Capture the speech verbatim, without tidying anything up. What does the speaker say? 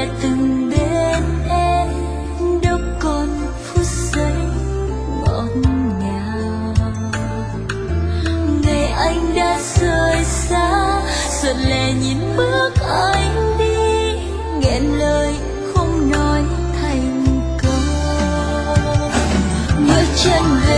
mẹ từng bên em đâu còn phút giây ngọt ngào. Ngày anh đã rời xa, giận lệ nhìn bước anh đi, nghẹn lời không nói thành câu. Bước chân về